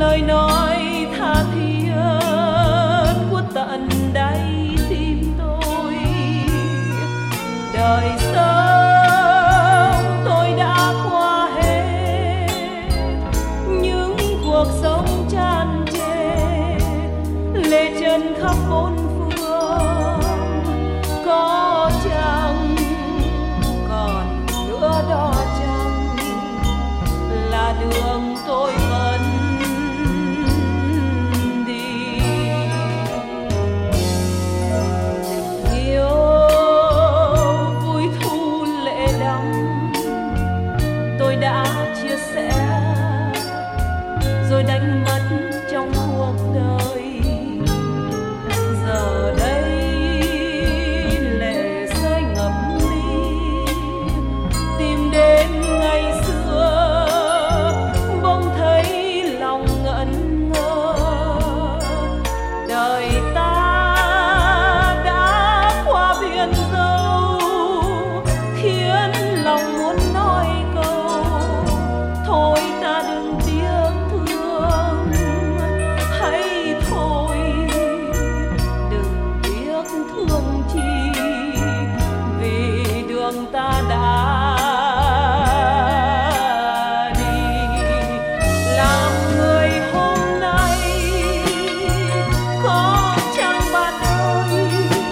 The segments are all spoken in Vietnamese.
lời nói tha thiết của tận đáy tim tôi. Đời sống tôi đã qua hết những cuộc sống tràn trề, lệ chân khắp bốn phương, có chăng còn nữa đó chăng là đường tôi vẫn đi. Tình yêu vui thu lệ đắm tôi đã chia sẻ rồi đánh mất trong cuộc đời. Giờ đây lệ rơi ngập ly, tìm đến ngày xưa bỗng thấy lòng ngẩn ngơ. Đời ta đã qua biển dâu, khiến lòng muốn nói câu thôi ta đừng tiếc thương. Hãy thôi đừng tiếc thương chi, vì đường ta đã đi. Làm người hôm nay có chăng bạn ơi,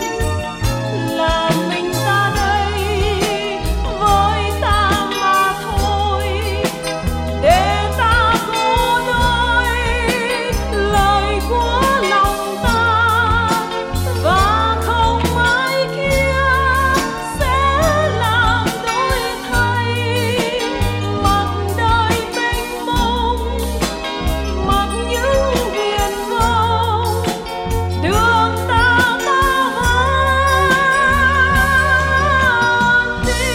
là mình ta đây với ta mà thôi. Để ta cố nói lời của lòng ta, và không ai kia sẽ làm đổi thay. Mặc đời mênh mông, mặc những viền vông, đường ta vẫn đi.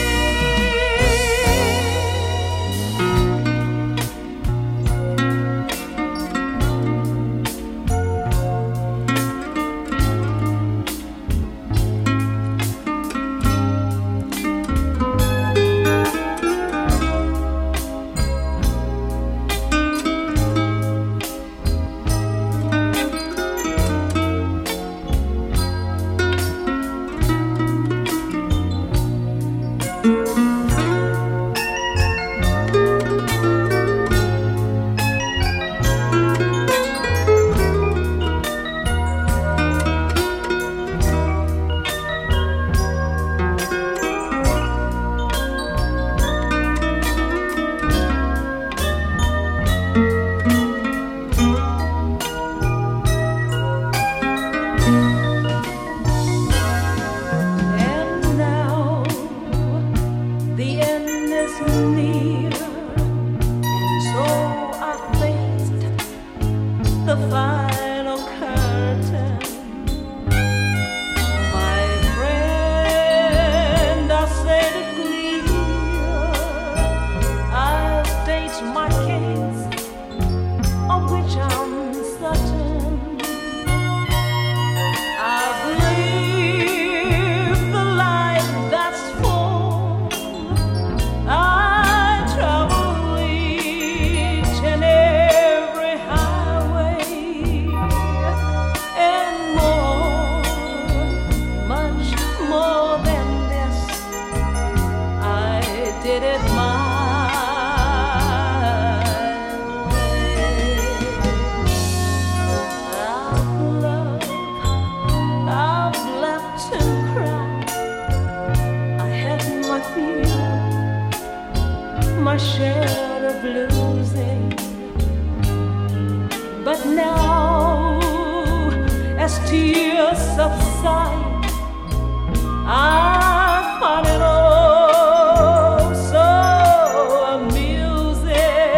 And now the end is near, and so I faced the final curtain. My friend, I said it clear, I've stated my case, of which I'm certain. I've lived the life that's full. I travel each and every highway, and more, much more than this, I did it my way. I've loved, I've left and cried. I had my fear, my share of losing. But now, as tears subside, I find it all so amusing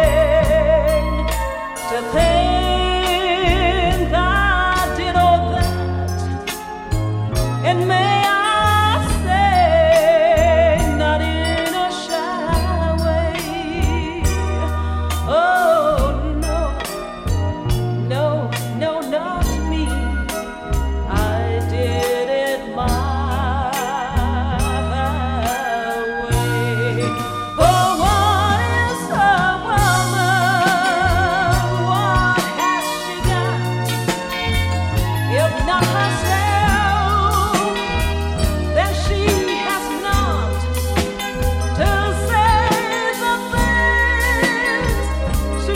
to think I did all that. And may I say, not in a shy way. Oh no, no, no, not me. I did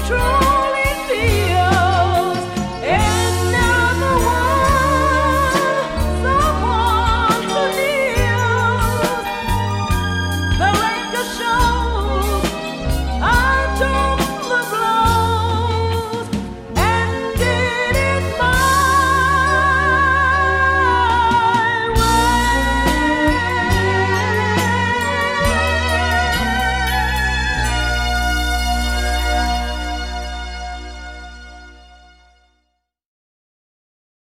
trôi